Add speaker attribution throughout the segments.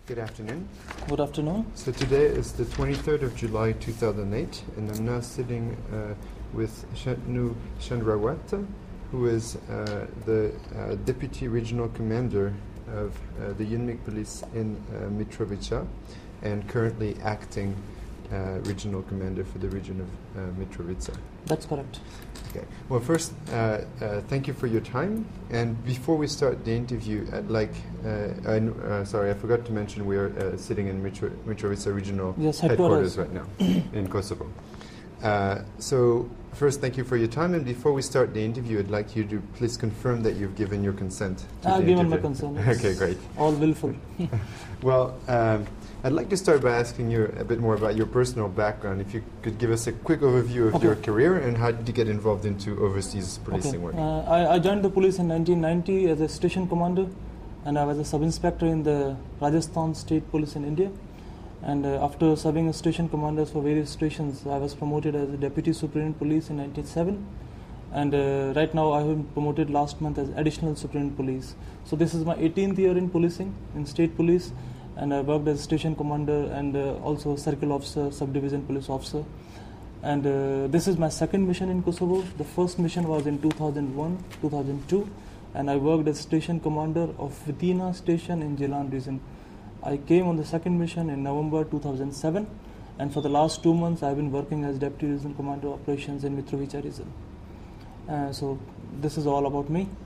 Speaker 1: Good afternoon.
Speaker 2: Good afternoon.
Speaker 1: So today is the 23rd of July 2008, and I'm now sitting with Shantanu Chandrawat, who is the Deputy Regional Commander of the UNMIK Police in Mitrovica, and currently acting Regional Commander for the region of Mitrovica.
Speaker 2: That's correct.
Speaker 1: Okay. Well, first, thank you for your time. And before we start the interview, I'd like, sorry, I forgot to mention we are sitting in Mitrovica Regional Headquarters right now in Kosovo. So first, thank you for your time. And before we start the interview, I'd like you to please confirm that you've given your consent to
Speaker 2: I've
Speaker 1: the
Speaker 2: given
Speaker 1: interview.
Speaker 2: my consent.
Speaker 1: Okay, great.
Speaker 2: All willful.
Speaker 1: Well, I'd like to start by asking you a bit more about your personal background. If you could give us a quick overview of your career and how did you get involved into overseas policing work?
Speaker 2: I joined the police in 1990 as a station commander, and I was a sub-inspector in the Rajasthan State Police in India. And after serving as station commander for various stations, I was promoted as a deputy superintendent police in 1997. And right now I have been promoted last month as additional superintendent police. So this is my 18th year in policing, in state police. And I worked as station commander and also circle officer, subdivision police officer. And this is my second mission in Kosovo. The first mission was in 2001, 2002, and I worked as station commander of Vitina station in Jilan region. I came on the second mission in November 2007, and for the last 2 months I've been working as deputy regional commander of operations in Mitrovica region. So this is all about me.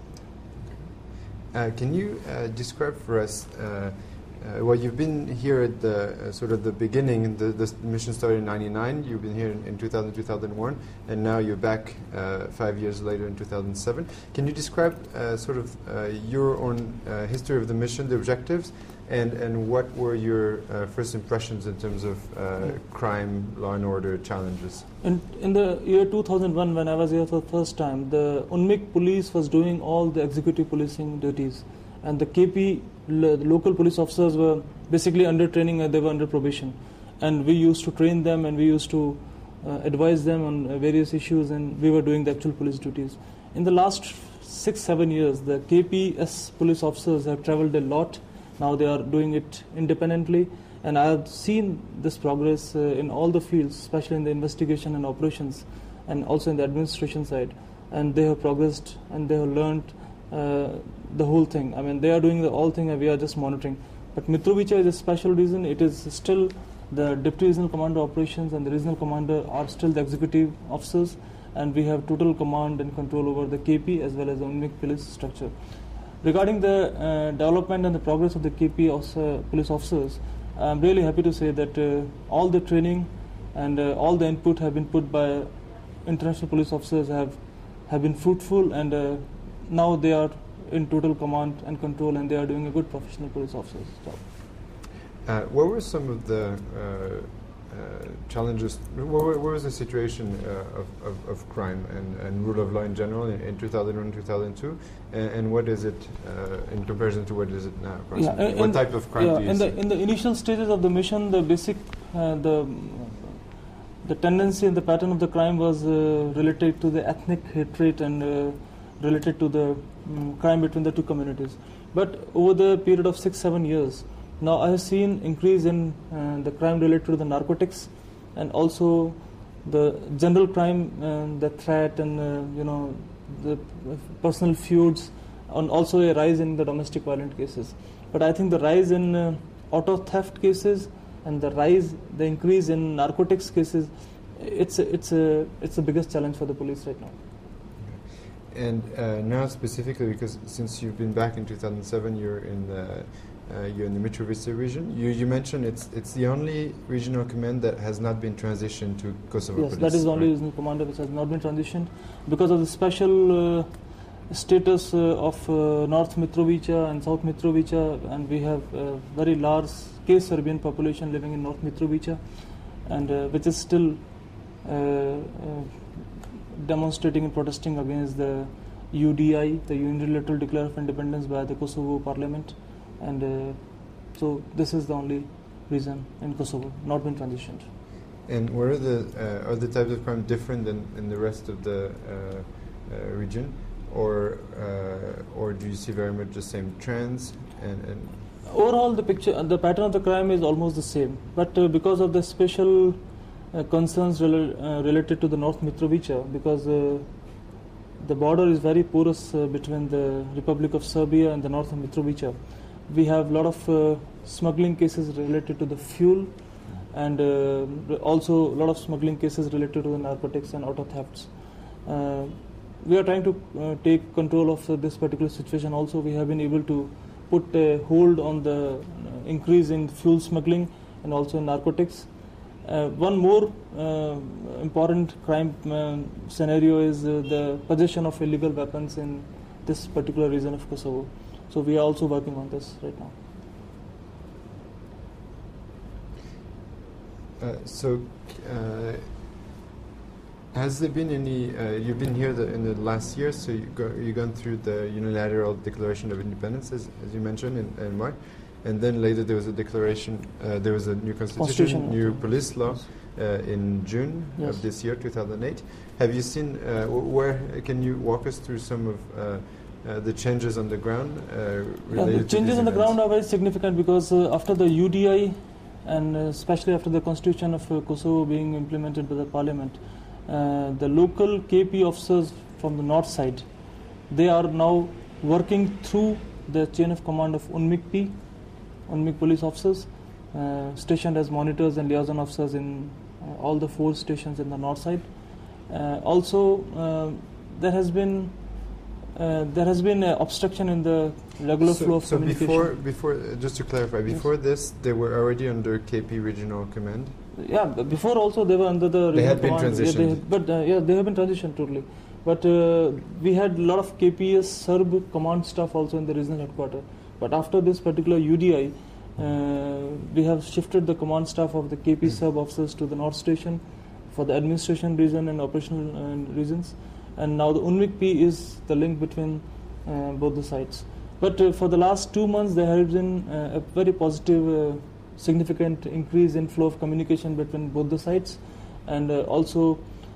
Speaker 1: Can you describe for us? Well, you've been here at the sort of the beginning. The mission started in '99. You've been here in 2000, 2001, and now you're back 5 years later in 2007. Can you describe sort of your own history of the mission, the objectives, and what were your first impressions in terms of crime, law and order challenges?
Speaker 2: In the year 2001, when I was here for the first time, the UNMIK police was doing all the executive policing duties, and the KP, the local police officers, were basically under training and they were under probation. And we used to train them and we used to advise them on various issues, and we were doing the actual police duties. In the last 6-7 years, the KPS police officers have traveled a lot. Now they are doing it independently, and I have seen this progress in all the fields, especially in the investigation and operations, and also in the administration side. And they have progressed and they have learned the whole thing. I mean, they are doing the whole thing and we are just monitoring. But Mitrovica is a special reason. It is still the deputy regional commander operations and the regional commander are still the executive officers, and we have total command and control over the KP as well as the UNMIK police structure. Regarding the development and the progress of the KP police officers, I'm really happy to say that all the training and all the input have been put by international police officers have been fruitful, and now they are in total command and control, and they are doing a good professional police officer's job.
Speaker 1: What were some of the challenges? What was the situation of crime and rule of law in general in 2001, 2002? And what is it in comparison to what is it now? What type of crime do you see?
Speaker 2: In the initial stages of the mission, the basic, the tendency and the pattern of the crime was related to the ethnic hatred and related to the crime between the two communities. But over the period of 6-7 years, now I have seen increase in the crime related to the narcotics, and also the general crime, the threat and the personal feuds, and also a rise in the domestic violent cases. But I think the rise in auto theft cases and the increase in narcotics cases, it's the biggest challenge for the police right now.
Speaker 1: And now specifically, because since you've been back in 2007, you're in the Mitrovica region. You mentioned it's the only regional command that has not been transitioned to Kosovo
Speaker 2: Yes,
Speaker 1: Police.
Speaker 2: that is the only regional commander which has not been transitioned because of the special status of North Mitrovica and South Mitrovica, and we have a very large case Serbian population living in North Mitrovica, and which is still demonstrating and protesting against the UDI, the Unilateral Declaration of Independence by the Kosovo Parliament, and so this is the only reason in Kosovo not been transitioned.
Speaker 1: And were the types of crime different than in the rest of the region, or do you see very much the same trends? And
Speaker 2: Overall, the pattern of the crime is almost the same, but because of the special concerns related to the North Mitrovica, because the border is very porous between the Republic of Serbia and the North of Mitrovica. We have a lot of smuggling cases related to the fuel, and also a lot of smuggling cases related to the narcotics and auto thefts. We are trying to take control of this particular situation. Also, we have been able to put a hold on the increase in fuel smuggling and also in narcotics. One more important crime scenario is the possession of illegal weapons in this particular region of Kosovo. So we are also working on this right now.
Speaker 1: Has there been any, you've been here in the last year, so you've gone through the unilateral declaration of independence, as you mentioned, in March, and then later there was a declaration, there was a new constitution, new police law in June of this year, 2008. Have you seen, can you walk us through some of the changes on the ground related
Speaker 2: the changes on the ground are very significant because after the UDI and especially after the constitution of Kosovo being implemented by the parliament, the local KP officers from the north side, they are now working through the chain of command of UNMIK police officers, stationed as monitors and liaison officers in all the 4 stations in the north side. Also, there has been obstruction in the regular flow of communication.
Speaker 1: So before, just to clarify, before this, they were already under KP regional command?
Speaker 2: Yeah, before also they were under the regional
Speaker 1: They had been
Speaker 2: command.
Speaker 1: transitioned.
Speaker 2: They have been transitioned totally. But we had a lot of KPS Serb command staff also in the regional headquarters. But after this particular UDI, we have shifted the command staff of the KP Serb officers to the North Station for the administration reason and operational reasons. And now the UNMIK is the link between both the sides. But for the last 2 months, there has been a very positive, significant increase in flow of communication between both the sides, and also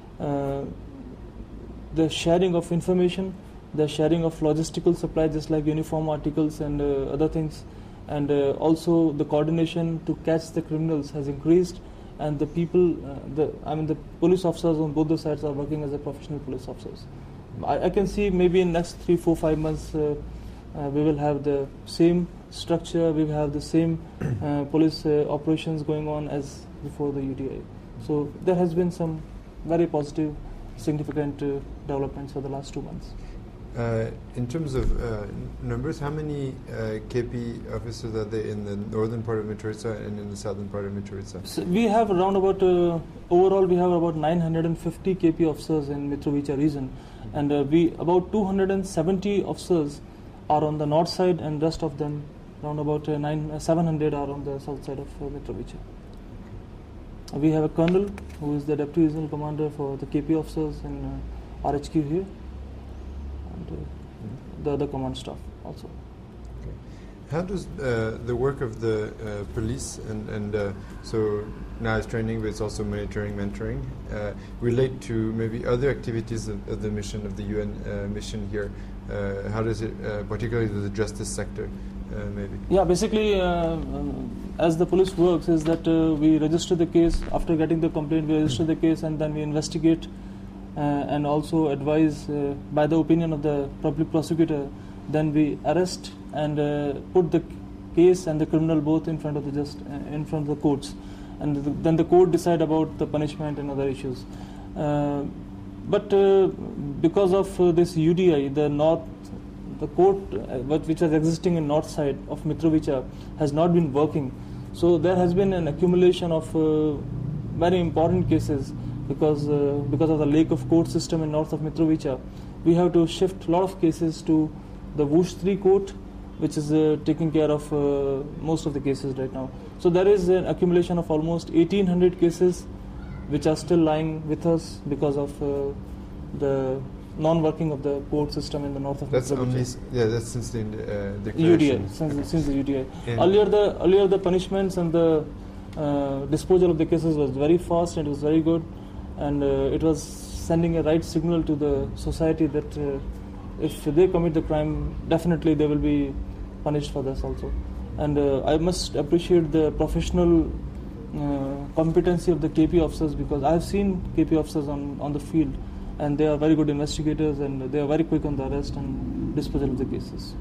Speaker 2: the sharing of information, the sharing of logistical supply, just like uniform articles and other things, and also the coordination to catch the criminals has increased, and the people, the police officers on both the sides are working as a professional police officers. I can see maybe in next 3, 4, 5 months we will have the same structure, we will have the same police operations going on as before the UDI. So there has been some very positive, significant developments for the last 2 months.
Speaker 1: In terms of numbers, how many KP officers are there in the northern part of Mitrovica and in the southern part of Mitrovica?
Speaker 2: So we have around about, overall we have about 950 KP officers in Mitrovica region, and about 270 officers are on the north side, and rest of them, around about 700 are on the south side of Mitrovica. We have a colonel who is the deputy regional commander for the KP officers in RHQ here, and the other command staff also.
Speaker 1: Okay. How does the work of the police and so now it's training, but it's also monitoring, mentoring, relate to maybe other activities of the mission of the UN mission here? How does it, particularly the justice sector, maybe?
Speaker 2: Yeah, basically, as the police works is that we register the case. After getting the complaint, we register the case, and then we investigate and also advise by the opinion of the public prosecutor. Then we arrest and put the case and the criminal both in front of the courts, and then the court decide about the punishment and other issues. But because of this UDI, the court which was existing in north side of Mitrovica has not been working. So there has been an accumulation of very important cases because of the lack of court system in north of Mitrovica. We have to shift a lot of cases to the Vush 3 court, which is taking care of most of the cases right now. So there is an accumulation of almost 1800 cases which are still lying with us because of the non-working of the court system in the north of Mitrovica.
Speaker 1: That's since the declaration.
Speaker 2: UDI, since the UDI. Earlier the punishments and the disposal of the cases was very fast and it was very good, and it was sending a right signal to the society that if they commit the crime, definitely they will be punished for this also. And I must appreciate the professional competency of the KP officers, because I've seen KP officers on the field, and they are very good investigators, and they are very quick on the arrest and disposal of the cases.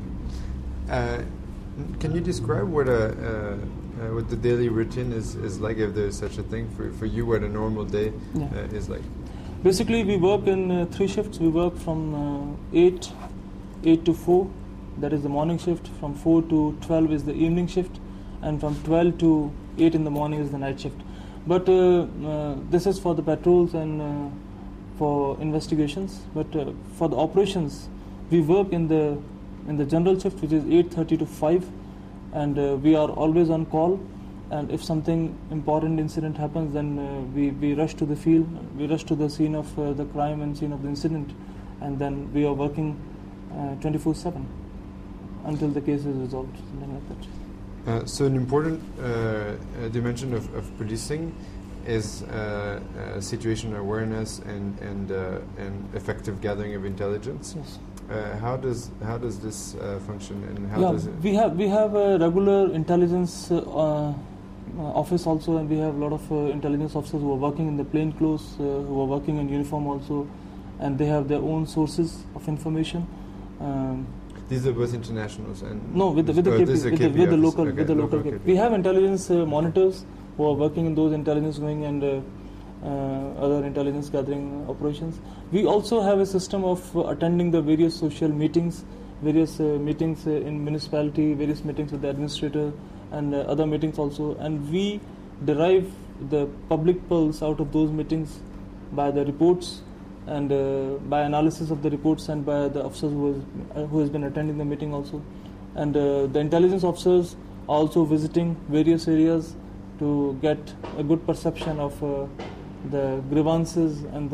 Speaker 1: Can you describe what the daily routine is like, if there is such a thing for you, what a normal day is like?
Speaker 2: Basically, we work in 3 shifts. We work from 8 to 4, that is the morning shift. From 4 to 12 is the evening shift, and from 12 to 8 in the morning is the night shift. But this is for the patrols and for investigations. But for the operations, we work in the general shift, which is 8:30 to 5, and we are always on call. And if something important incident happens, then we rush to the field, we rush to the scene of the crime and scene of the incident, and then we are working 24/7 until the case is resolved, something like that.
Speaker 1: So an important dimension of policing is situation awareness and effective gathering of intelligence.
Speaker 2: Yes.
Speaker 1: How does this function, and how does it?
Speaker 2: We have a regular intelligence office also, and we have a lot of intelligence officers who are working in the plain clothes, who are working in uniform also, and they have their own sources of information.
Speaker 1: These are both internationals and
Speaker 2: with the KP, with the local KP. We have intelligence monitors who are working in those intelligence wing and other intelligence gathering operations. We also have a system of attending the various social meetings, various meetings in municipality, various meetings with the administrator, and other meetings also. And we derive the public pulse out of those meetings by the reports and by analysis of the reports, and by the officers who has been attending the meeting also. And the intelligence officers are also visiting various areas to get a good perception of the grievances and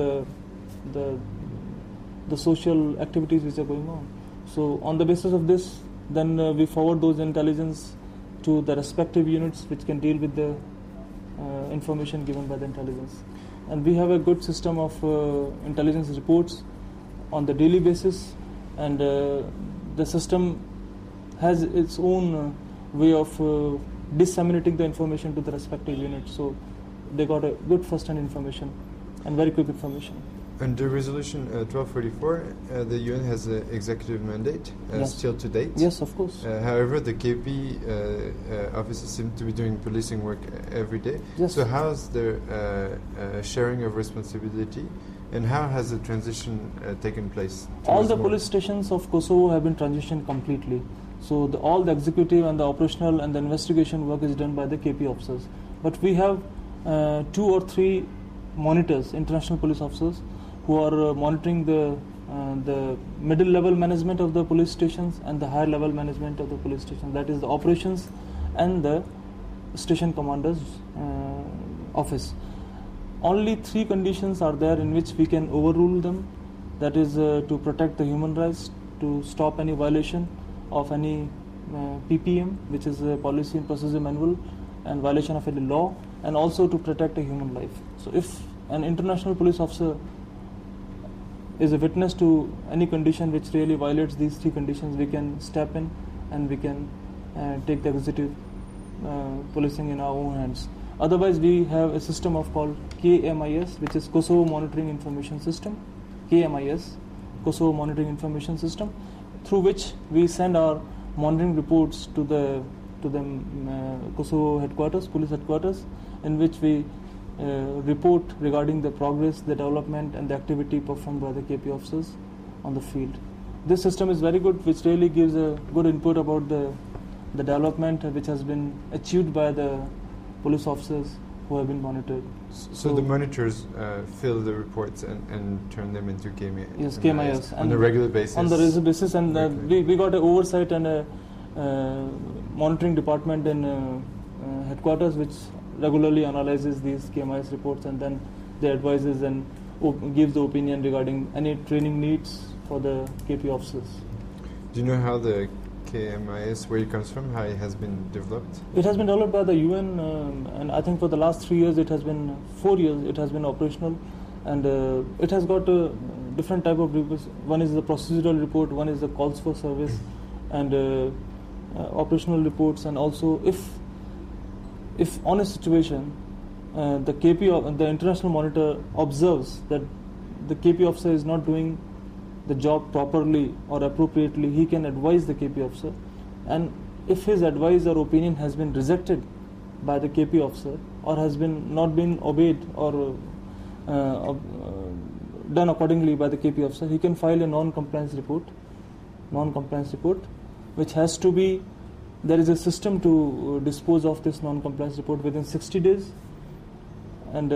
Speaker 2: the social activities which are going on. So on the basis of this, then we forward those intelligence to the respective units which can deal with the information given by the intelligence. And we have a good system of intelligence reports on the daily basis, and the system has its own way of disseminating the information to the respective units. So they got a good first-hand information and very quick information.
Speaker 1: Under Resolution 1244, the UN has an executive mandate still to date.
Speaker 2: Yes, of course.
Speaker 1: However, the KP officers seem to be doing policing work every day.
Speaker 2: Yes.
Speaker 1: So how is the sharing of responsibility, and how has the transition taken place?
Speaker 2: All the police stations of Kosovo have been transitioned completely. So all the executive and the operational and the investigation work is done by the KP officers. But we have 2 or 3 monitors, international police officers, who are monitoring the middle level management of the police stations and the higher level management of the police stations. That is the operations and the station commander's office. Only 3 conditions are there in which we can overrule them. That is to protect the human rights, to stop any violation of any PPM, which is a policy and procedure manual, and violation of any law, and also to protect a human life. So if an international police officer is a witness to any condition which really violates these 3 conditions, we can step in and we can take the executive policing in our own hands. Otherwise, we have a system of called KMIS, which is Kosovo Monitoring Information System, KMIS, Kosovo Monitoring Information System, through which we send our monitoring reports to the Kosovo headquarters, police headquarters, in which we report regarding the progress, the development, and the activity performed by the KP officers on the field. This system is very good, which really gives a good input about the development which has been achieved by the police officers who have been monitored.
Speaker 1: So the monitors fill the reports and turn them into KMIS?
Speaker 2: Yes, KMIS.
Speaker 1: On a regular basis? On
Speaker 2: the regular basis, and we got an oversight and a monitoring department in headquarters which regularly analyzes these KMIS reports, and then they advises and gives the opinion regarding any training needs for the KP officers.
Speaker 1: Do you know how the KMIS, where it comes from, how it has been developed?
Speaker 2: It has been developed by the UN, and I think for the last 3 years, 4 years, it has been operational, and it has got a different type of reports. One is the procedural report, one is the calls for service, and operational reports, and also if on a situation the KP of the international monitor observes that the KP officer is not doing the job properly or appropriately, he can advise the KP officer, and if his advice or opinion has been rejected by the KP officer or has been not been obeyed or done accordingly by the KP officer, he can file a non-compliance report, which has to be, there is a system to dispose of this non-compliance report within 60 days, and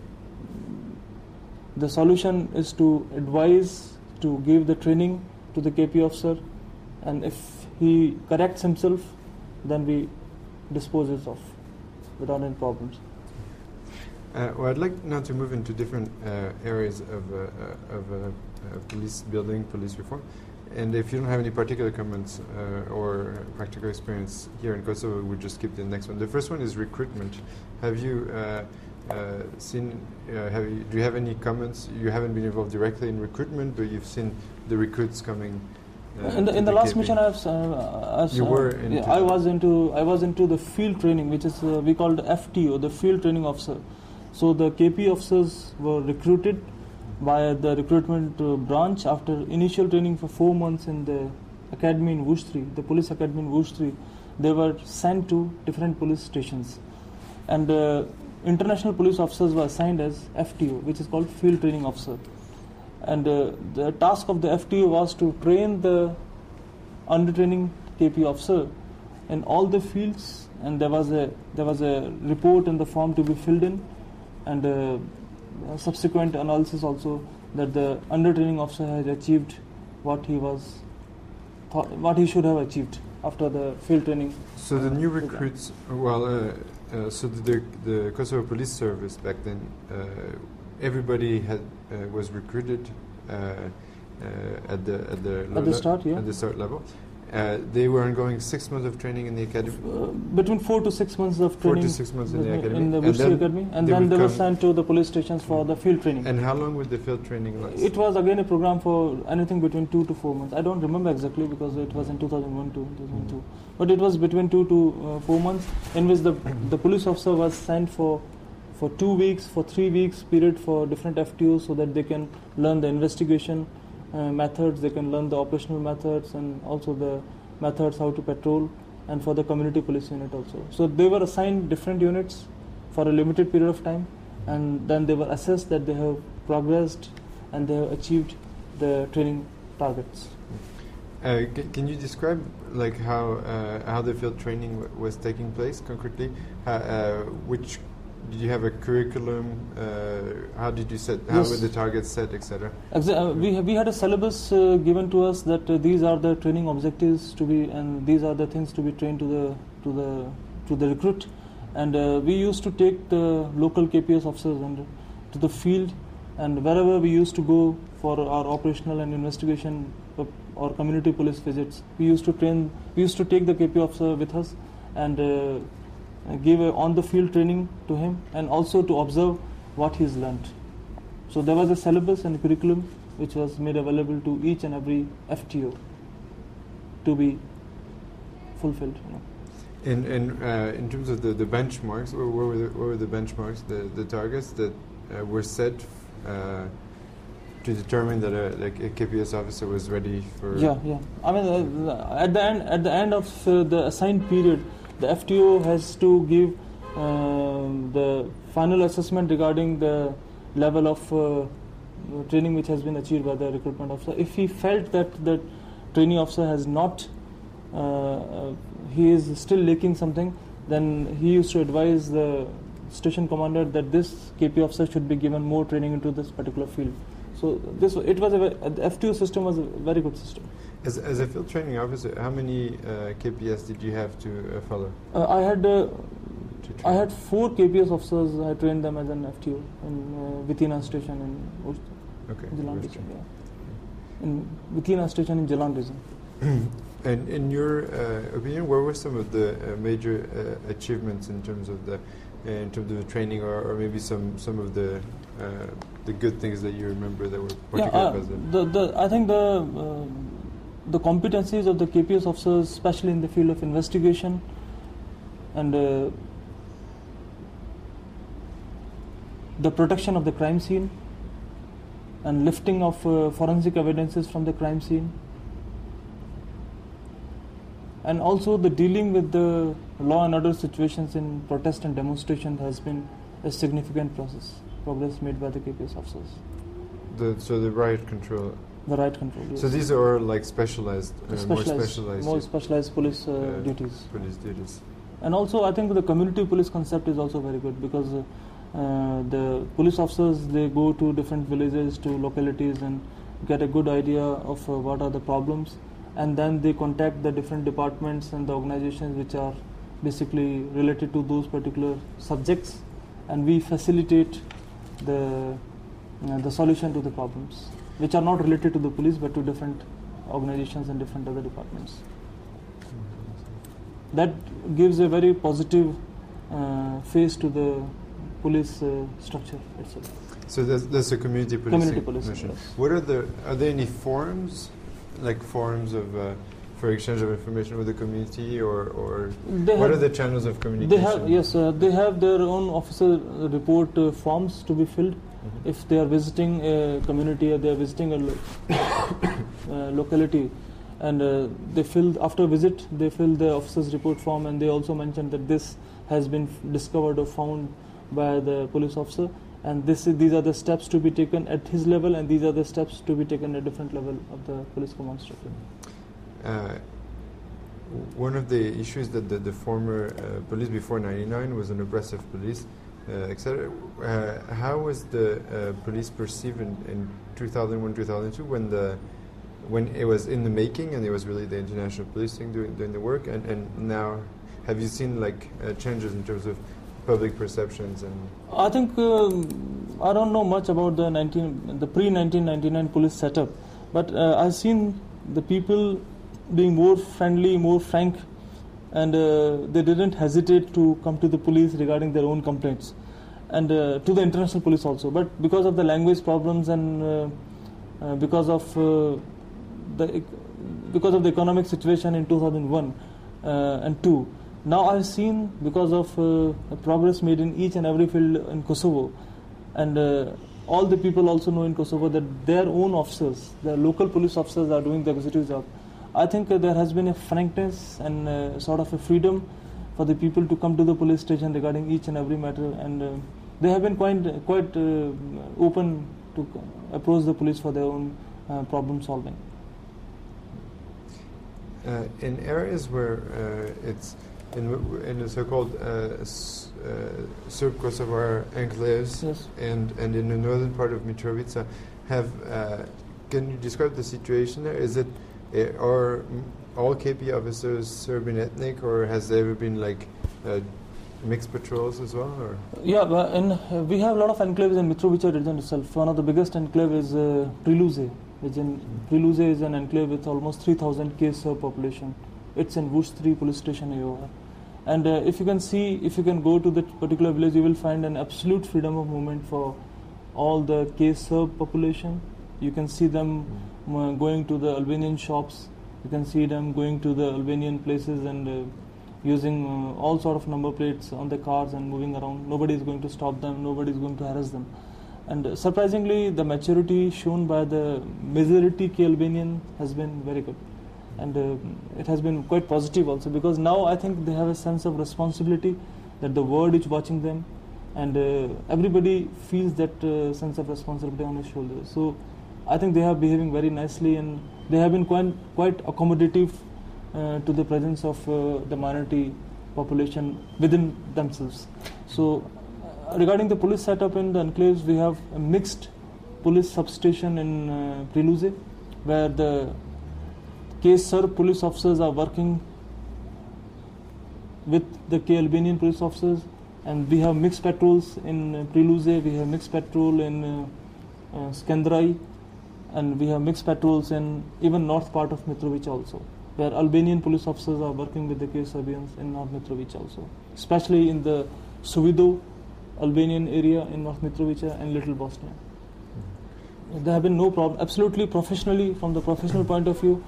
Speaker 2: the solution is to advise, to give the training to the KP officer, and if he corrects himself, then we dispose it off without any problems.
Speaker 1: Well, I'd like now to move into different areas of police building, police reform. And if you don't have any particular comments or practical experience here in Kosovo, we'll just skip the next one. The first one is recruitment. Have you seen, do you have any comments? You haven't been involved directly in recruitment, but you've seen the recruits coming.
Speaker 2: In the last mission, I was into the field training, which is we called FTO, the field training officer. So the KP officers were recruited by the recruitment branch after initial training for 4 months in the academy in Vushtree, the police academy in Vushtree. They were sent to different police stations, and international police officers were assigned as FTO, which is called field training officer. And the task of the FTO was to train the under-training KP officer in all the fields, and there was a report in the form to be filled in, and subsequent analysis also that the under-training officer has achieved what he should have achieved after the field training.
Speaker 1: So the new recruits, so the Kosovo Police Service back then, everybody was recruited at the start level. They were undergoing 6 months of training in the academy.
Speaker 2: Between 4 to 6 months of training.
Speaker 1: 4 to 6 months in the academy.
Speaker 2: In the Vushtree academy, and then they were sent to the police stations for the field training.
Speaker 1: And how long would the field training last?
Speaker 2: It was again a program for anything between 2 to 4 months. I don't remember exactly because it was in 2001-2002. But it was between 2 to 4 months, in which the police officer was sent for 2 weeks, for 3 weeks period for different FTOs, so that they can learn the investigation methods, they can learn the operational methods, and also the methods how to patrol, and for the community police unit also. So they were assigned different units for a limited period of time, and then they were assessed that they have progressed and they have achieved the training targets.
Speaker 1: Can you describe like how the field training was taking place concretely? Did you have a curriculum? How did you set? How were the targets set, etc.?
Speaker 2: We had a syllabus given to us that these are the training objectives to be, and these are the things to be trained to the recruit. And we used to take the local KPS officers and to the field, and wherever we used to go for our operational and investigation or community police visits, we used to take the KP officer with us and give on-the-field training to him, and also to observe what he's learnt. So there was a syllabus and curriculum which was made available to each and every FTO to be fulfilled.
Speaker 1: In terms of the benchmarks, what were the benchmarks, the targets that were set to determine that a KPS officer was ready for?
Speaker 2: Yeah. I mean, at the end of the assigned period, the FTO has to give the final assessment regarding the level of training which has been achieved by the recruitment officer. If he felt that the trainee officer has not, he is still lacking something, then he used to advise the station commander that this KP officer should be given more training into this particular field. So the FTO system was a very good system.
Speaker 1: As a field training officer, how many KPS did you have to follow?
Speaker 2: I had 4 KPS officers. I trained them as an FTO in Vitina station in Jalan region. Yeah. In Vitina station in Jalan region.
Speaker 1: And in your opinion, what were some of the major achievements in terms of the training, or maybe some of the good things that you remember that were particularly positive?
Speaker 2: I think the competencies of the KPS officers, especially in the field of investigation and the protection of the crime scene and lifting of forensic evidences from the crime scene, and also the dealing with the law and order situations in protest and demonstration has been a significant progress made by the KPS officers.
Speaker 1: So the riot control.
Speaker 2: The riot control, yes.
Speaker 1: So these are like specialized, more specialized
Speaker 2: police duties.
Speaker 1: Police duties.
Speaker 2: And also I think the community police concept is also very good, because the police officers, they go to different villages, to localities, and get a good idea of what are the problems, and then they contact the different departments and the organizations which are basically related to those particular subjects, and we facilitate the solution to the problems which are not related to the police but to different organizations and different other departments. That gives a very positive face to the police structure itself.
Speaker 1: So that's a community policing mission.
Speaker 2: Yes.
Speaker 1: What are there any forums, like forums of for exchange of information with the community, or what are the channels of communication?
Speaker 2: They have their own officer report forms to be filled. Mm-hmm. If they are visiting a community or they are visiting a locality, and after visit they fill the officer's report form, and they also mention that this has been discovered or found by the police officer, and these are the steps to be taken at his level, and these are the steps to be taken at different level of the police command structure.
Speaker 1: One of the issues that the former police before 99 was an oppressive police, etc. How was the police perceived in 2001, 2002 when it was in the making and it was really the international policing doing the work, and now have you seen like changes in terms of public perceptions? And
Speaker 2: I think I don't know much about the pre-1999 police setup, but I've seen the people being more friendly, more frank, and they didn't hesitate to come to the police regarding their own complaints, and to the international police also. But because of the language problems and because of the economic situation in 2001 and 2, now I've seen, because of progress made in each and every field in Kosovo, and all the people also know in Kosovo that their own officers, their local police officers, are doing the executive job. I think there has been a frankness and sort of a freedom for the people to come to the police station regarding each and every matter, and they have been quite open to approach the police for their own problem solving.
Speaker 1: In areas where it's in the so-called Serb Kosovar enclaves,
Speaker 2: yes,
Speaker 1: and in the northern part of Mitrovica, can you describe the situation there? Is it are all KP officers Serbian ethnic, or has there ever been like mixed patrols as well? Or?
Speaker 2: Yeah, and we have a lot of enclaves in Mitrovica region itself. One of the biggest enclave is Priluze. Priluze is an enclave with almost 3,000 Serb population. It's in Vush 3 police station area. And if you can go to that particular village, you will find an absolute freedom of movement for all the Serb population. You can see them going to the Albanian shops. You can see them going to the Albanian places and using all sort of number plates on the cars and moving around. Nobody is going to stop them. Nobody is going to harass them. And surprisingly, the maturity shown by the majority Albanian has been very good. And it has been quite positive also, because now I think they have a sense of responsibility, that the world is watching them, and everybody feels that sense of responsibility on his shoulders. So I think they are behaving very nicely, and they have been quite accommodative to the presence of the minority population within themselves. So regarding the police setup in the enclaves, we have a mixed police substation in Priluze, where the Serb police officers are working with the Albanian police officers, and we have mixed patrols in Priluze, we have mixed patrol in Skenderai, and we have mixed patrols in even north part of Mitrovica also, where Albanian police officers are working with the Serbians in North Mitrovica also, especially in the Suvido Albanian area in North Mitrovica and Little Bosnia. There have been no problem, absolutely professionally, from the professional point of view.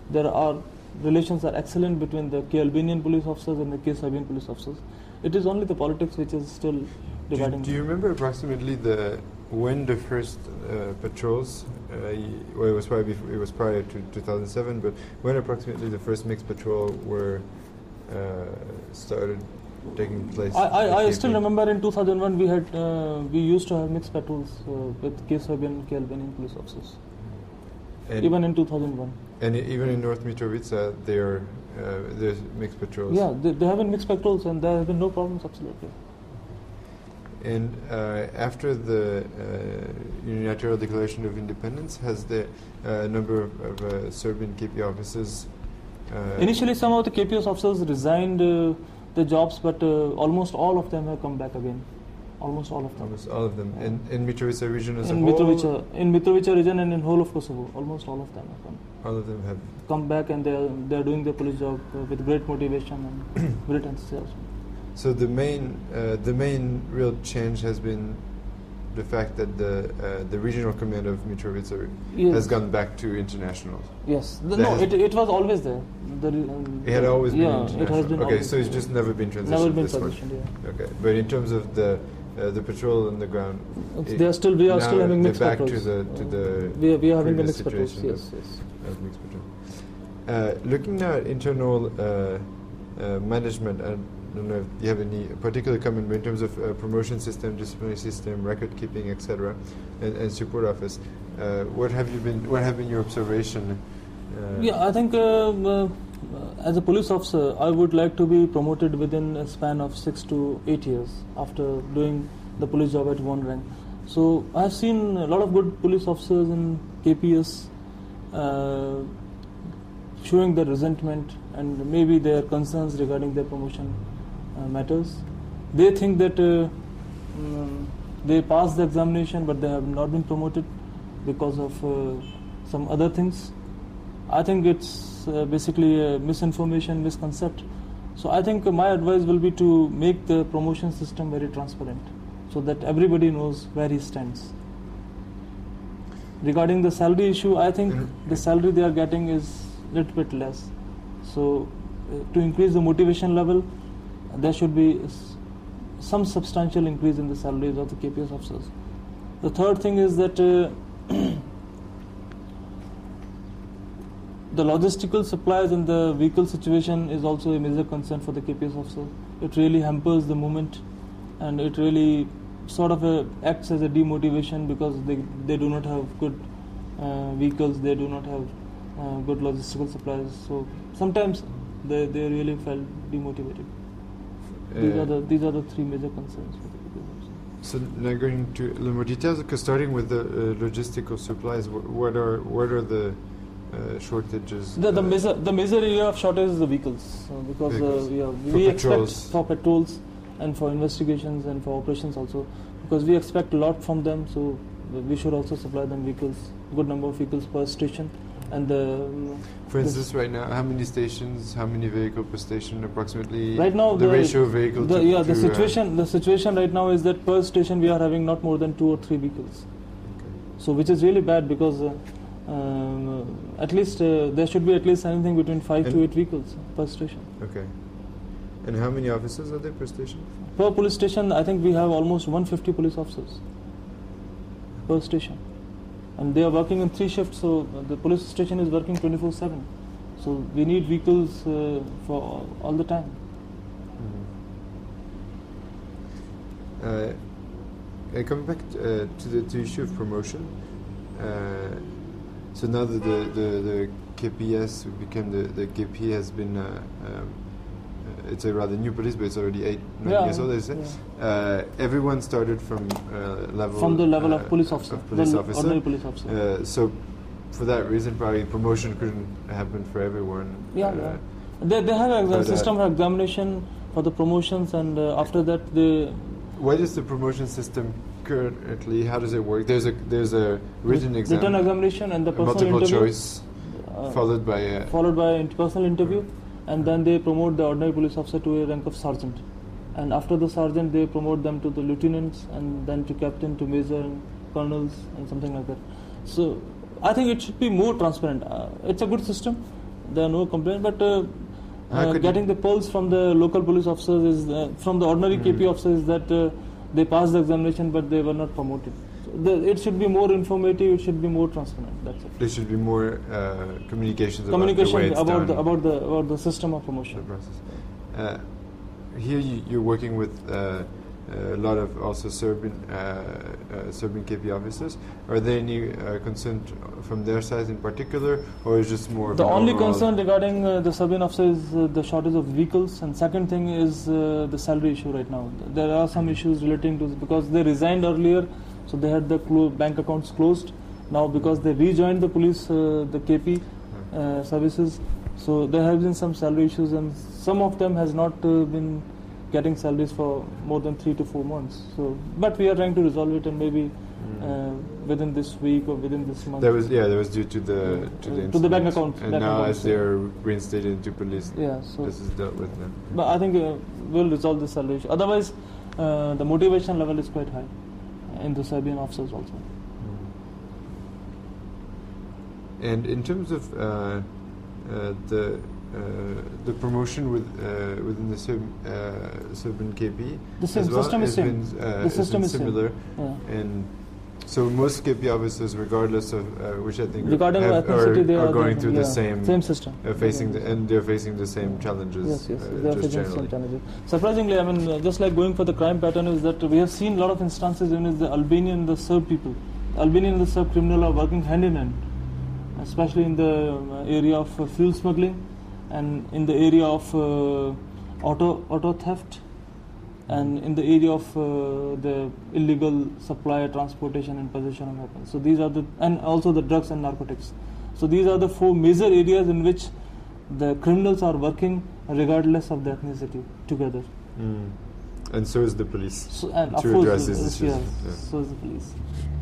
Speaker 2: there are relations are excellent between the K Albanian police officers and the K Serbian police officers. It is only the politics which is still dividing.
Speaker 1: Do you remember approximately when the first patrols? Well, it was prior to 2007, but when approximately the first mixed patrol were started taking place?
Speaker 2: I still remember in 2001 we used to have mixed patrols with K Serbian and K Albanian police officers.
Speaker 1: And
Speaker 2: even in 2001.
Speaker 1: And even in North Mitrovica, there's mixed patrols.
Speaker 2: Yeah, they have been mixed patrols, and there have been no problems, absolutely.
Speaker 1: And after the unilateral declaration of independence, has the number of Serbian KP officers?
Speaker 2: Initially, some of the KPS officers resigned their jobs, but almost all of them have come back again. Almost all of them.
Speaker 1: Almost all of them. In Mitrovica region as a
Speaker 2: whole? In Mitrovica region and in whole of Kosovo, almost all of them have come.
Speaker 1: All of them have
Speaker 2: come back, and they are doing their police job with great motivation and great enthusiasm.
Speaker 1: So the main real change has been the fact that the regional command of Mitrovica has gone back to international.
Speaker 2: Yes. It was always there.
Speaker 1: It had always been international.
Speaker 2: It has been.
Speaker 1: Okay, so it's just never been transitioned.
Speaker 2: Never been transitioned. Yeah.
Speaker 1: Okay, but in terms of the patrol on the ground,
Speaker 2: we are still having mixed patrols. We are having the mixed patrols. Yes.
Speaker 1: Mixed patrol. Looking now at internal management, I don't know if you have any particular comment in terms of promotion system, disciplinary system, record keeping, etc., and support office. What have been your observation?
Speaker 2: I think as a police officer, I would like to be promoted within a span of 6 to 8 years after doing the police job at one rank. So I have seen a lot of good police officers in KPS showing their resentment and maybe their concerns regarding their promotion matters. They think that they passed the examination, but they have not been promoted because of some other things. I think it's basically a misinformation, misconcept. So I think my advice will be to make the promotion system very transparent, so that everybody knows where he stands. Regarding the salary issue, I think the salary they are getting is a little bit less. So to increase the motivation level, there should be some substantial increase in the salaries of the KPS officers. The third thing is that the logistical supplies and the vehicle situation is also a major concern for the KPS officer. It really hampers the movement, and it really sort of acts as a demotivation because they do not have good vehicles, they do not have good logistical supplies. So sometimes they really felt demotivated. These are the three major concerns for the KPS officer.
Speaker 1: So now going into a little more details, because starting with the logistical supplies, what are the shortages?
Speaker 2: The major area of shortage is the vehicles, because we expect for patrols and for investigations and for operations also, because we expect a lot from them, so we should also supply them vehicles, good number of vehicles per station. And
Speaker 1: for instance, right now, how many stations, how many vehicles per station approximately?
Speaker 2: Right now,
Speaker 1: the ratio of vehicles.
Speaker 2: The situation right now is that per station we are having not more than 2 or 3 vehicles.
Speaker 1: Okay.
Speaker 2: So which is really bad, because at least there should be at least anything between 5 to 8 vehicles per station.
Speaker 1: Okay. And how many officers are there per station?
Speaker 2: Per police station, I think we have almost 150 police officers per station. And they are working in 3 shifts, so the police station is working 24/7. So we need vehicles for all the time.
Speaker 1: Coming back to the issue of promotion, so now that the KPS became the KP has been it's a rather new police, but it's already 8-9 years old, as I say. Everyone started from
Speaker 2: the level of police officer, ordinary police officer.
Speaker 1: So for that reason, probably promotion couldn't happen for everyone.
Speaker 2: They have a system of examination for the promotions, and after that they.
Speaker 1: What is the promotion system currently? How does it work? There's a written exam,
Speaker 2: written examination, and the personal
Speaker 1: multiple
Speaker 2: interview,
Speaker 1: choice, followed by
Speaker 2: personal interview, and then they promote the ordinary police officer to a rank of sergeant, and after the sergeant they promote them to the lieutenants, and then to captain, to major, and colonels, and something like that. So I think it should be more transparent. It's a good system, there are no complaints. But
Speaker 1: could
Speaker 2: getting the pulse from the local police officers is from the ordinary KP officers is that they passed the examination, but they were not promoted. So it should be more informative. It should be more transparent. That's it.
Speaker 1: There should be more communication
Speaker 2: about the system of promotion.
Speaker 1: The process. Here you're working with a lot of also Serbian KP officers. Are there any concerns from their side in particular, or is just more?
Speaker 2: The only concern regarding the Serbian officers is the shortage of vehicles, and second thing is the salary issue right now. There are some issues relating to because they resigned earlier, so they had the bank accounts closed. Now because they rejoined the police, the KP services, so there have been some salary issues, and some of them has not been getting salaries for more than 3 to 4 months. So, but we are trying to resolve it, and maybe within this week or within this month.
Speaker 1: That was due to the
Speaker 2: bank account.
Speaker 1: And now, as they're reinstated into police,
Speaker 2: so
Speaker 1: this is dealt with now.
Speaker 2: But I think we'll resolve this salary issue. Otherwise, the motivation level is quite high in the Serbian officers also.
Speaker 1: And in terms of the promotion within the Serbian KP,
Speaker 2: the system is same. The system is
Speaker 1: similar, and so most KP officers, regardless of which I think
Speaker 2: are
Speaker 1: going through the same
Speaker 2: system,
Speaker 1: they're facing the same challenges.
Speaker 2: Yes, they are facing the same challenges. Surprisingly, I mean, just like going for the crime pattern, is that we have seen a lot of instances even as the Albanian and the Serb people, Albanian and the Serb criminal are working hand in hand, especially in the area of fuel smuggling, and in the area of auto theft, and in the area of the illegal supply, transportation, and possession of weapons. So these are and also the drugs and narcotics. So these are the 4 major areas in which the criminals are working regardless of the ethnicity together.
Speaker 1: And so is the police
Speaker 2: to address these issues. So is the police.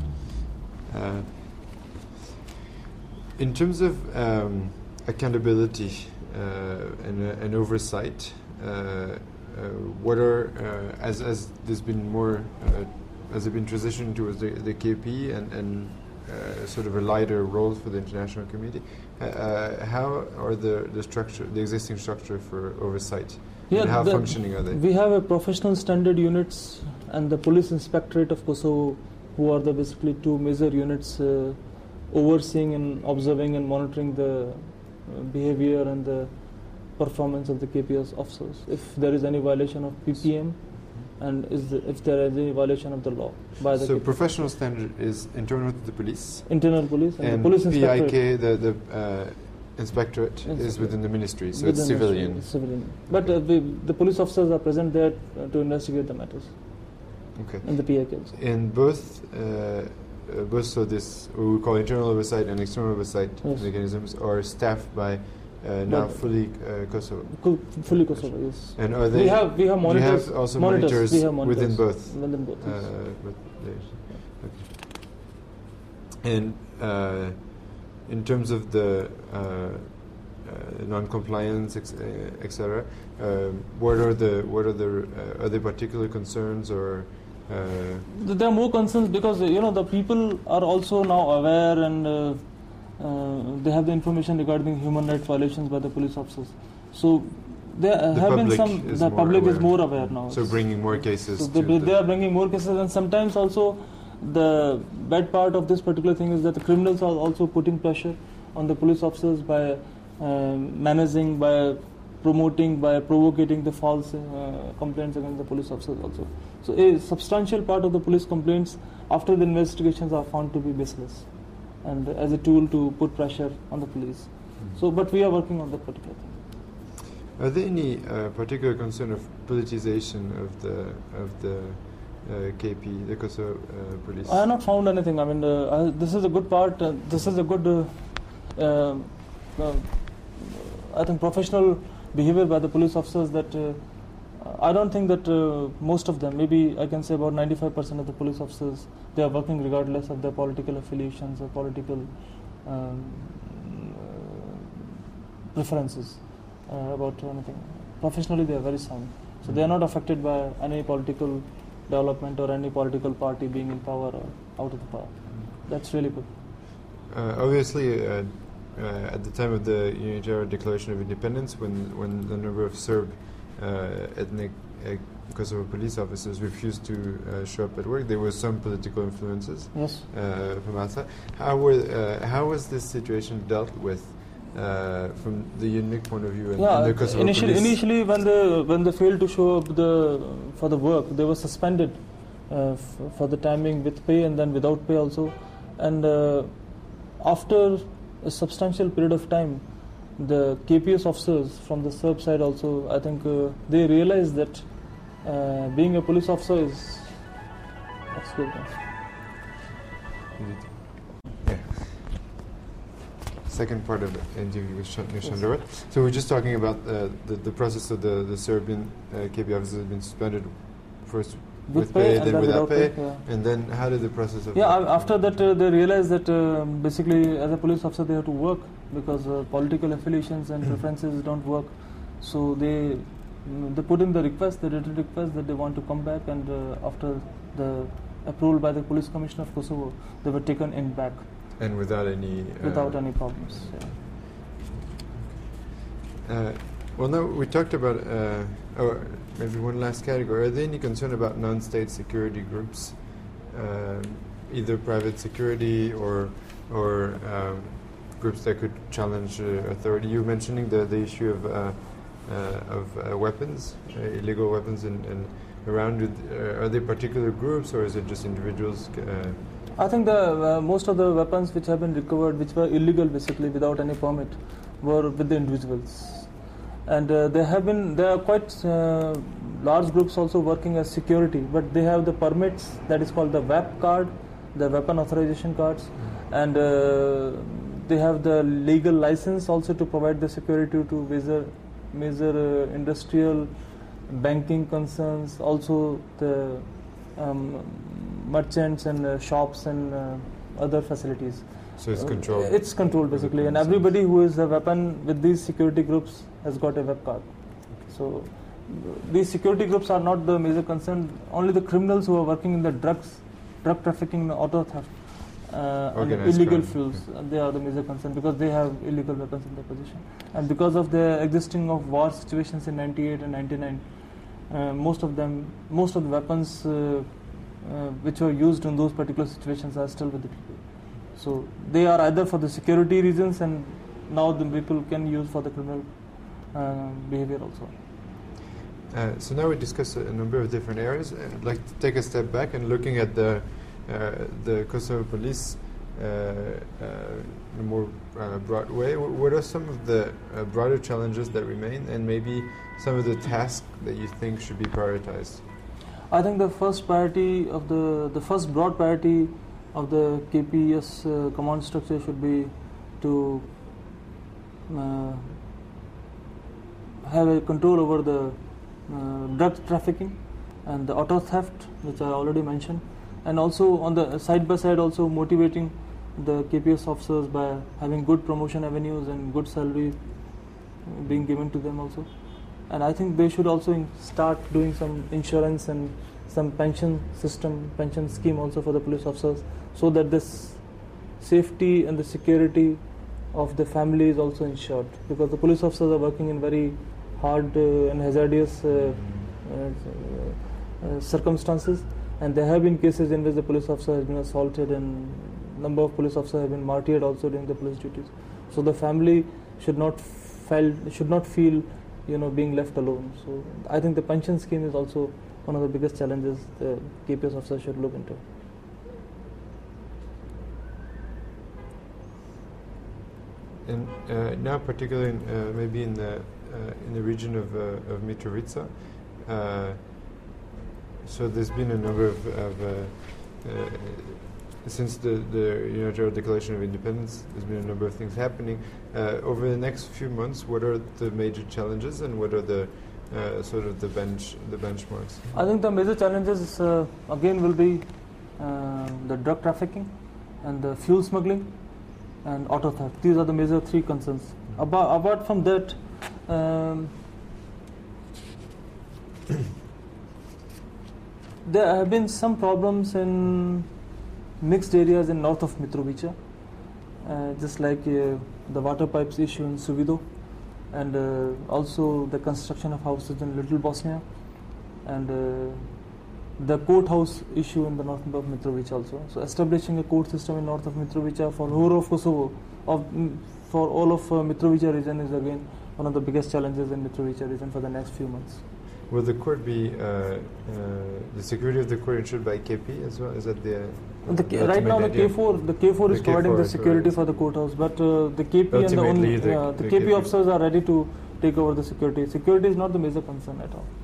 Speaker 1: In terms of accountability and oversight, what are as there's been more has it been transitioned towards the KP and sort of a lighter role for the international community? How are the existing structure for oversight? And how functioning are they?
Speaker 2: We have a professional standard units and the Police Inspectorate of Kosovo, who are the basically 2 major units overseeing and observing and monitoring the behavior and the performance of the KPS officers. If there is any violation of PPM, and if there is any violation of the law by the KPS.
Speaker 1: Professional standard is internal to the police.
Speaker 2: Internal police and the police
Speaker 1: inspectorate. PIK, the inspectorate is within the ministry, so it's civilian.
Speaker 2: But the police officers are present there to investigate the matters.
Speaker 1: Okay.
Speaker 2: And the PIK also.
Speaker 1: In both so this what we call internal oversight and external oversight mechanisms are staffed by now fully Kosovo.
Speaker 2: Fully Kosovo, yes.
Speaker 1: And are they?
Speaker 2: We have monitors.
Speaker 1: You have also monitors within both.
Speaker 2: Within both.
Speaker 1: Okay. And in terms of the non-compliance, etc., what are there particular concerns or?
Speaker 2: There are more concerns because the people are also now aware and they have the information regarding human rights violations by the police officers. So there have been some. The public is more aware now.
Speaker 1: So bringing more cases.
Speaker 2: So they are bringing more cases, and sometimes also the bad part of this particular thing is that the criminals are also putting pressure on the police officers by managing, by promoting, by provocating the false complaints against the police officers also. So a substantial part of the police complaints after the investigations are found to be baseless, and as a tool to put pressure on the police. So, but we are working on that particular thing.
Speaker 1: Are there any particular concern of politicization of the KP, the Kosovo police?
Speaker 2: I have not found anything. I mean, this is a good part. This is a good, I think, professional behavior by the police officers that I don't think that most of them, maybe I can say about 95% of the police officers, they are working regardless of their political affiliations or political preferences about anything. Professionally, they are very sound. So they are not affected by any political development or any political party being in power or out of the power. That's really good.
Speaker 1: Obviously, at the time of the Unilateral Declaration of Independence, when the number of Serb ethnic Kosovo police officers refused to show up at work, there were some political influences from outside. How was this situation dealt with from the unique point of view? And the Kosovo
Speaker 2: initially, when they failed to show up for the work, they were suspended for the timing with pay and then without pay also. And after a substantial period of time, the KPS officers from the Serb side also, I think they realized that being a police officer is
Speaker 1: second part of the interview with Shandarat. So we're just talking about the process of the Serbian KP officers have been suspended first with pay, then without pay, and then how did the process of
Speaker 2: after that they realized that basically as a police officer they have to work because political affiliations and preferences don't work. So they put in the request, the written request that they want to come back, and after the approval by the police commissioner of Kosovo, they were taken in back.
Speaker 1: And without any
Speaker 2: problems.
Speaker 1: Well, now we talked about maybe one last category. Are there any concern about non-state security groups, either private security or groups that could challenge authority? You were mentioning the issue of weapons, illegal weapons, and around. Are there particular groups or is it just individuals?
Speaker 2: I think the most of the weapons which have been recovered, which were illegal basically without any permit, were with the individuals. And there are quite large groups also working as security, but they have the permits, that is called the WAP card, the weapon authorization cards, and they have the legal license also to provide the security to major industrial banking concerns, also the merchants and shops and other facilities.
Speaker 1: So it's controlled?
Speaker 2: It's controlled basically, and everybody who is a weapon with these security groups has got a web card. So these security groups are not the major concern. Only the criminals who are working in the drug trafficking, auto theft, and illegal fuels, they are the major concern because they have illegal weapons in their possession. And because of the existing of war situations in 98 and 99, most of the weapons which were used in those particular situations are still with the people. So they are either for the security reasons, and now the people can use for the criminal behavior also.
Speaker 1: So now we discussed a number of different areas. I'd like to take a step back and looking at the Kosovo police in a more broad way. What are some of the broader challenges that remain, and maybe some of the tasks that you think should be prioritized?
Speaker 2: I think the first priority of the first broad priority of the KPS command structure should be to have a control over the drug trafficking and the auto theft, which I already mentioned, and also on the side by side also motivating the KPS officers by having good promotion avenues and good salary being given to them also. And I think they should also start doing some insurance and some pension scheme also for the police officers, so that this safety and the security of the family is also ensured, because the police officers are working in very hard and hazardous circumstances, and there have been cases in which the police officer has been assaulted, and number of police officers have been martyred also during the police duties. So the family should not feel being left alone. So I think the pension scheme is also one of the biggest challenges the KPS officers should look into.
Speaker 1: And now, particularly maybe in the region of Mitrovica, so there's been a number of since the Unilateral Declaration of Independence, there's been a number of things happening. Over the next few months, what are the major challenges, and what are the sort of the benchmarks?
Speaker 2: I think the major challenges again will be the drug trafficking and the fuel smuggling and auto theft. These are the major three concerns. Apart from that, there have been some problems in mixed areas in north of Mitrovica, just like the water pipes issue in Suvido, and also the construction of houses in Little Bosnia, and the courthouse issue in the north of Mitrovica also. So establishing a court system in north of Mitrovica for whole of Kosovo, for all of Mitrovica region is again one of the biggest challenges in Mitrovica region for the next few months.
Speaker 1: Will the court be the security of the court ensured by KP as well? Is that
Speaker 2: right now the K4 is providing the security for the courthouse, but the KP and the KP officers are ready to take over the security. Security is not the major concern at all.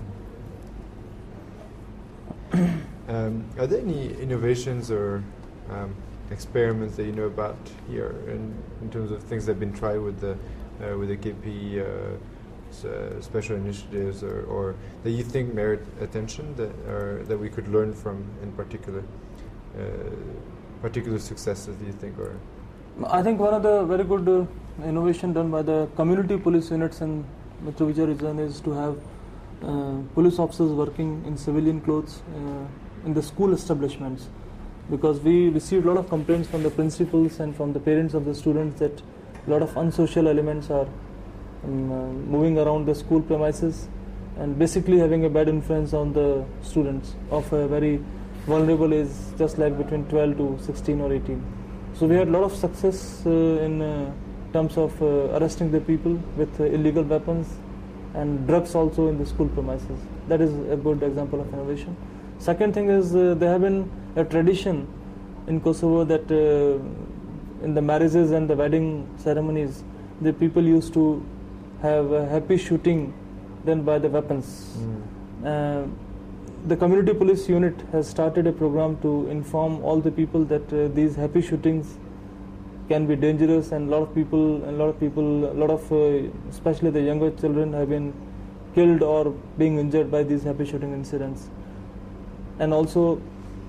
Speaker 1: Are there any innovations or experiments that you know about here in terms of things that have been tried with the KP special initiatives or that you think merit attention that we could learn from in particular successes, do you think? Or
Speaker 2: I think one of the very good innovation done by the community police units in Mitrovica region is to have police officers working in civilian clothes in the school establishments, because we received a lot of complaints from the principals and from the parents of the students that a lot of unsocial elements are moving around the school premises and basically having a bad influence on the students of a very vulnerable age, just like between 12 to 16 or 18. So we had a lot of success in terms of arresting the people with illegal weapons and drugs also in the school premises. That is a good example of innovation. Second thing is there have been a tradition in Kosovo that in the marriages and the wedding ceremonies, the people used to have a happy shooting done by the weapons. The community police unit has started a program to inform all the people that these happy shootings can be dangerous, and a lot of especially the younger children have been killed or being injured by these happy shooting incidents. And also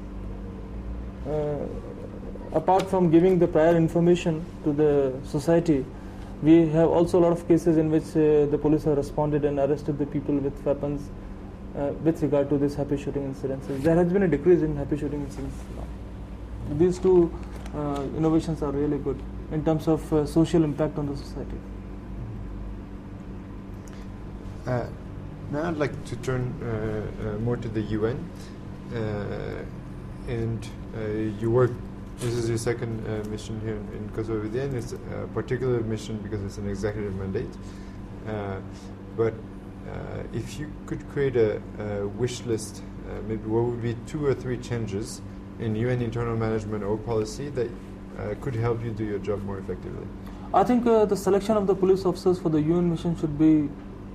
Speaker 2: apart from giving the prior information to the society, we have also a lot of cases in which the police have responded and arrested the people with weapons with regard to these happy shooting incidents. There has been a decrease in happy shooting incidents now. These two innovations are really good in terms of social impact on the society.
Speaker 1: Now I'd like to turn more to the UN, and you work. This is your second mission here in Kosovo. And it's a particular mission because it's an executive mandate. But if you could create a wish list, maybe what would be 2 or 3 changes in UN internal management or policy that could help you do your job more effectively?
Speaker 2: I think the selection of the police officers for the UN mission should be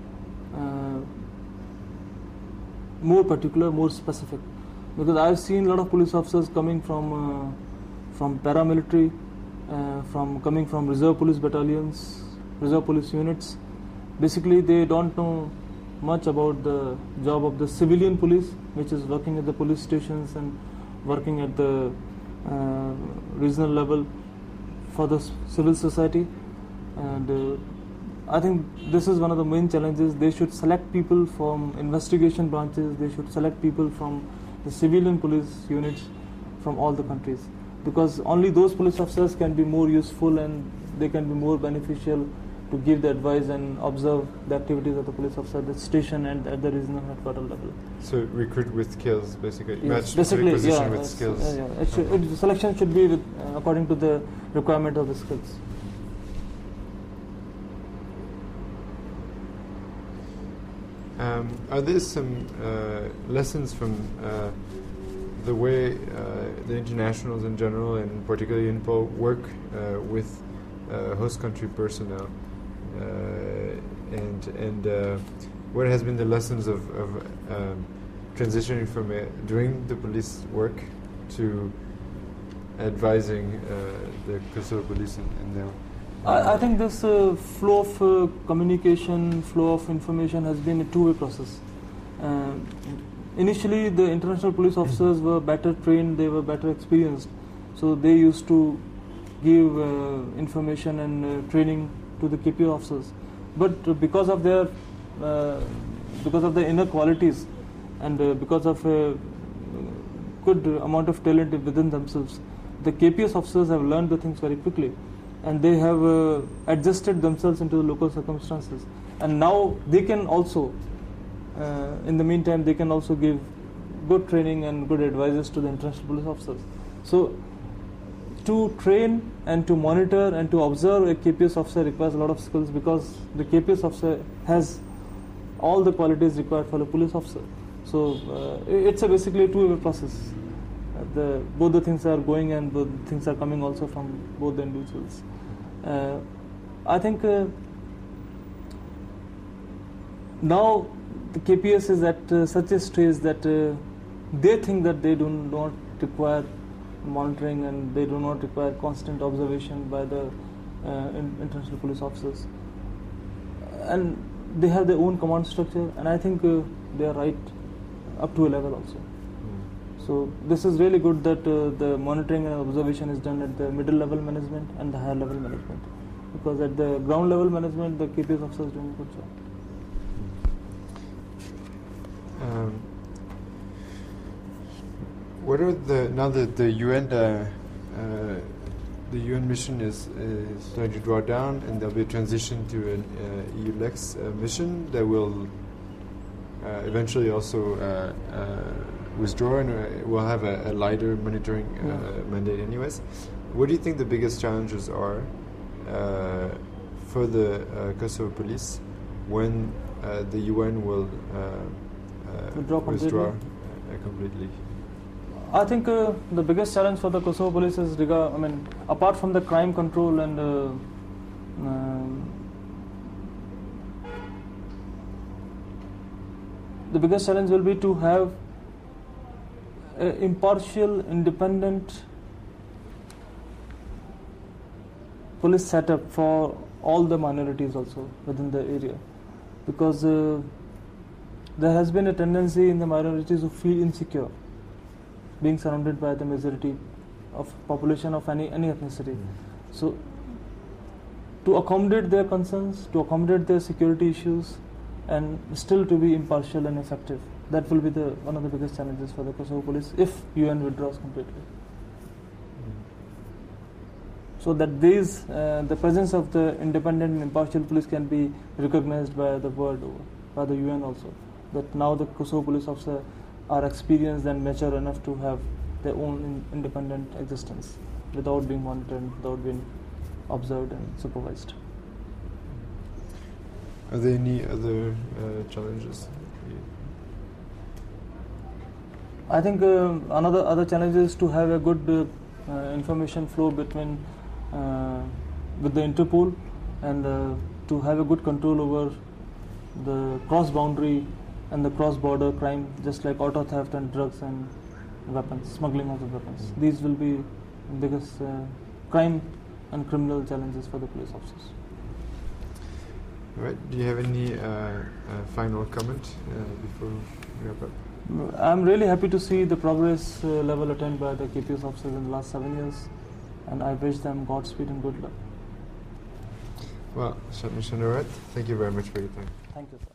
Speaker 2: more particular, more specific. Because I've seen a lot of police officers coming from paramilitary, coming from reserve police battalions, reserve police units. Basically, they don't know much about the job of the civilian police, which is working at the police stations and working at the regional level for the civil society. And I think this is one of the main challenges. They should select people from investigation branches. They should select people from the civilian police units from all the countries, because only those police officers can be more useful and they can be more beneficial to give the advice and observe the activities of the police officer at the station and at the regional headquarter level.
Speaker 1: So recruit with skills, basically.
Speaker 2: Yes, basically,
Speaker 1: position with skills.
Speaker 2: The selection should be according to the requirement of the skills.
Speaker 1: Are there some lessons from the way the internationals in general, and particularly INPO, work with host country personnel, and what has been the lessons of transitioning from doing the police work to advising the Kosovo police in their
Speaker 2: I think this flow of communication, flow of information has been a two-way process. Initially, the international police officers were better trained, they were better experienced, so they used to give information and training to the KP officers. But because of their inner qualities and because of a good amount of talent within themselves, the KPS officers have learned the things very quickly, and they have adjusted themselves into the local circumstances, and now they can also, in the meantime, they can also give good training and good advices to the international police officers. So to train and to monitor and to observe a KPS officer requires a lot of skills, because the KPS officer has all the qualities required for a police officer. So it's basically a two-way process. Both the things are going and both things are coming also from both the individuals. I think now the KPS is at such a stage that they think that they do not require monitoring and they do not require constant observation by the international police officers, and they have their own command structure, and I think they are right up to a level also. So this is really good that the monitoring and observation is done at the middle level management and the higher level management, because at the ground level management the KPS officers are doing a good job.
Speaker 1: What are now that the UN mission is starting to draw down, and there'll be a transition to an EULEX mission that will eventually also withdraw, and we'll have a lighter monitoring mandate anyways. What do you think the biggest challenges are for the Kosovo police when the UN will withdraw completely?
Speaker 2: I think the biggest challenge for the Kosovo police is, apart from the crime control and the biggest challenge will be to have an impartial, independent police setup for all the minorities also within the area, because there has been a tendency in the minorities to feel insecure being surrounded by the majority of population of any ethnicity. So to accommodate their concerns, to accommodate their security issues, and still to be impartial and effective, that will be one of the biggest challenges for the Kosovo police if UN withdraws completely. So that the presence of the independent and impartial police can be recognized by the world, by the UN also, that now the Kosovo police officers are experienced and mature enough to have their own independent existence without being monitored, without being observed and supervised.
Speaker 1: Are there any other challenges?
Speaker 2: I think other challenge is to have a good information flow between with the Interpol, and to have a good control over the cross-boundary and the cross-border crime, just like auto theft and drugs and weapons, smuggling of the weapons. These will be the biggest crime and criminal challenges for the police officers.
Speaker 1: All right. Do you have any final comment before we wrap up?
Speaker 2: I'm really happy to see the progress level attained by the KPS officers in the last 7 years, and I wish them Godspeed and good luck.
Speaker 1: Well, Shad Mishan, thank you very much for your time.
Speaker 2: Thank you, sir.